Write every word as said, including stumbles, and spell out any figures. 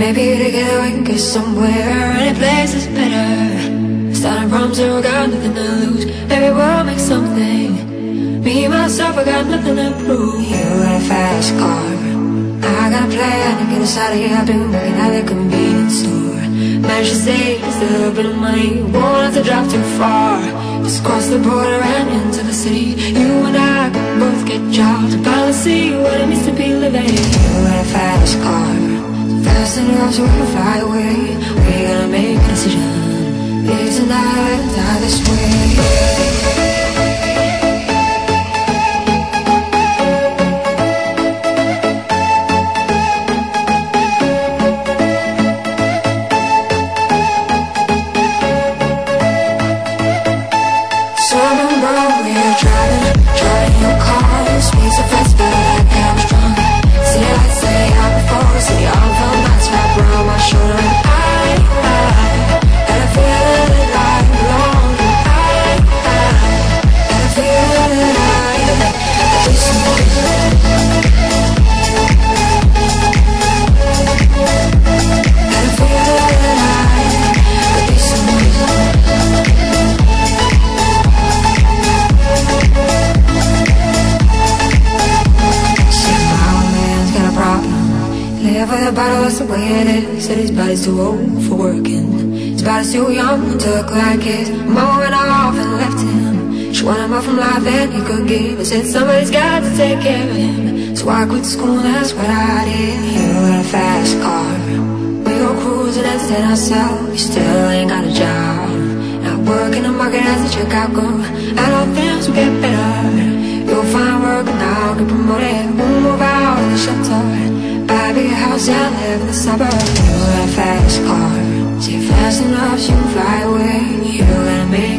Maybe together we can get somewhere. Any place is better. Starting from zero, got nothing to lose. Maybe we'll make something. Me, myself, I got nothing to prove. You got a fast car, I got a plan to get us out of here. I've been working at the convenience store. Managed to save just a little bit of money. Won't have to drive too far. Just cross the border and into the city. You and I can both get jobs and finally see what it means to be living. You got a fast car, fast enough so we can fly away. We're gonna make a decision. Live tonight, die this way. Live with a bottle, that's the way it is. Said his body's too old for working. His body's too young to look like his mom went off and left him. She wanted more from life than he could give. I said somebody's got to take care of him. So I quit school, that's what I did. You got a fast car, we go cruising, entertain ourselves. You still ain't got a job. Not working the market as a checkout girl. And all things will get better. You'll find work and I'll get promoted. We'll move out of the shelter, buy a big house and live in the suburbs. You got a fast car, say fast enough so you can fly away. You gotta make